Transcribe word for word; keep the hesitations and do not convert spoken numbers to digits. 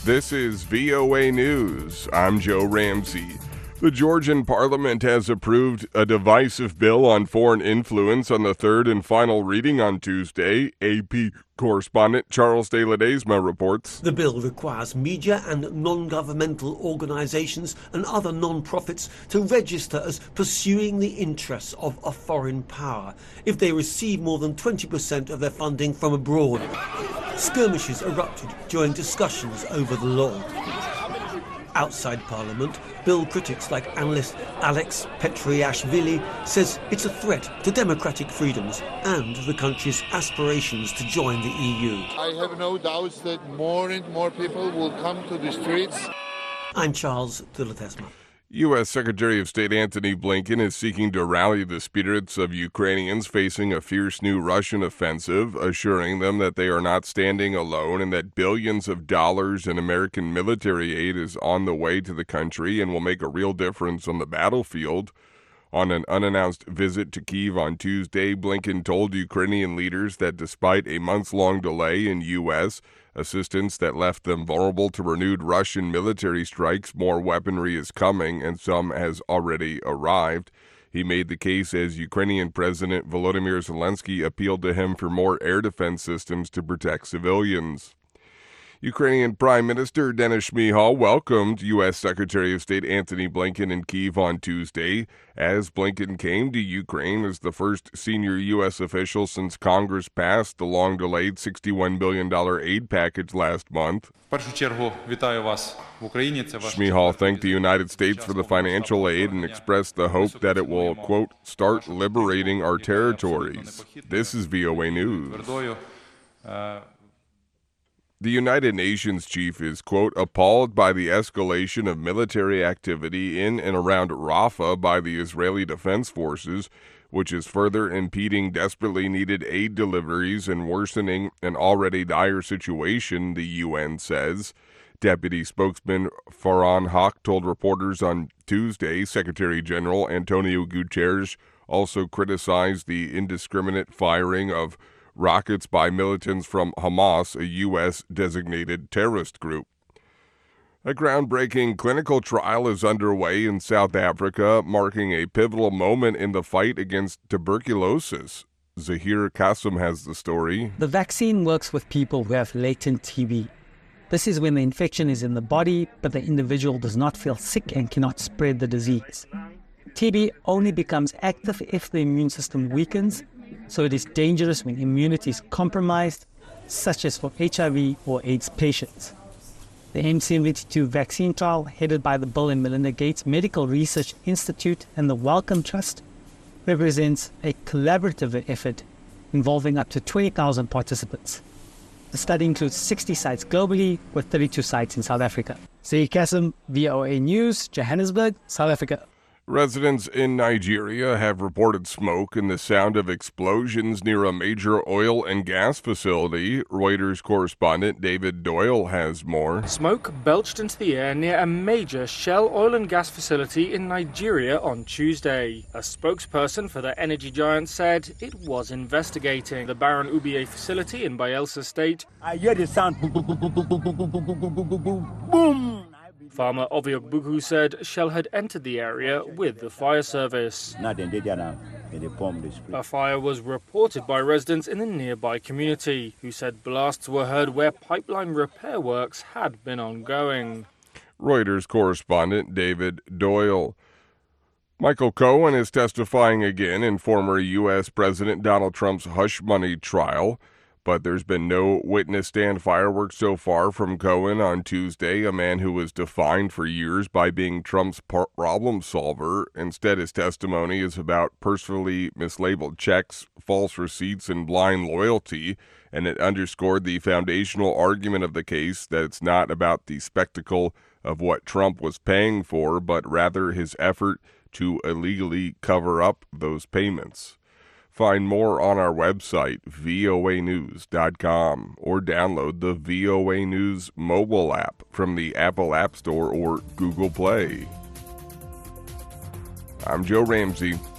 This is V O A News. I'm Joe Ramsey. The Georgian parliament has approved a divisive bill on foreign influence on the third and final reading on Tuesday. A P correspondent Charles De Ledesma reports. The bill requires media and non-governmental organizations and other non-profits to register as pursuing the interests of a foreign power if they receive more than twenty percent of their funding from abroad. Skirmishes erupted during discussions over the law. Outside Parliament, bill critics like analyst Alex Petriashvili says it's a threat to democratic freedoms and the country's aspirations to join the E U. I have no doubts that more and more people will come to the streets. I'm Charles De Ledesma. U S. Secretary of State Antony Blinken is seeking to rally the spirits of Ukrainians facing a fierce new Russian offensive, assuring them that they are not standing alone and that billions of dollars in American military aid is on the way to the country and will make a real difference on the battlefield. On an unannounced visit to Kyiv on Tuesday, Blinken told Ukrainian leaders that despite a months-long delay in U S assistance that left them vulnerable to renewed Russian military strikes, more weaponry is coming, and some has already arrived. He made the case as Ukrainian President Volodymyr Zelensky appealed to him for more air defense systems to protect civilians. Ukrainian Prime Minister Denis Shmyhal welcomed U S. Secretary of State Antony Blinken in Kyiv on Tuesday, as Blinken came to Ukraine as the first senior U S official since Congress passed the long-delayed sixty-one billion dollars aid package last month. Shmyhal thanked the United States for the financial aid and expressed the hope that it will, quote, start liberating our territories. This is V O A News. The United Nations chief is, quote, appalled by the escalation of military activity in and around Rafah by the Israeli Defense Forces, which is further impeding desperately needed aid deliveries and worsening an already dire situation, the U N says. Deputy spokesman Farhan Haq told reporters on Tuesday Secretary General Antonio Guterres also criticized the indiscriminate firing of rockets by militants from Hamas, a U S-designated terrorist group. A groundbreaking clinical trial is underway in South Africa, marking a pivotal moment in the fight against tuberculosis. Zahir Qasim has the story. The vaccine works with people who have latent T B. This is when the infection is in the body, but the individual does not feel sick and cannot spread the disease. T B only becomes active if the immune system weakens, so it is dangerous when immunity is compromised, such as for H I V or AIDS patients. The M seventy-two vaccine trial, headed by the Bill and Melinda Gates Medical Research Institute and the Wellcome Trust, represents a collaborative effort involving up to twenty thousand participants. The study includes sixty sites globally, with thirty-two sites in South Africa. Zahir Qasim, V O A News, Johannesburg, South Africa. Residents in Nigeria have reported smoke and the sound of explosions near a major oil and gas facility. Reuters correspondent David Doyle has more. Smoke belched into the air near a major Shell oil and gas facility in Nigeria on Tuesday. A spokesperson for the energy giant said it was investigating. The Baron Ubie facility in Bayelsa State. I hear the sound. Boom, boom, boom, boom, boom, boom, boom, boom, boom, boom, boom, boom. Farmer Oviok Buku said Shell had entered the area with the fire service. A fire was reported by residents in the nearby community, who said blasts were heard where pipeline repair works had been ongoing. Reuters correspondent David Doyle. Michael Cohen is testifying again in former U S. President Donald Trump's hush money trial. But there's been no witness stand fireworks so far from Cohen on Tuesday, a man who was defined for years by being Trump's problem solver. Instead, his testimony is about personally mislabeled checks, false receipts, and blind loyalty, and it underscored the foundational argument of the case that it's not about the spectacle of what Trump was paying for, but rather his effort to illegally cover up those payments. Find more on our website, V O A news dot com, or download the V O A News mobile app from the Apple App Store or Google Play. I'm Joe Ramsey.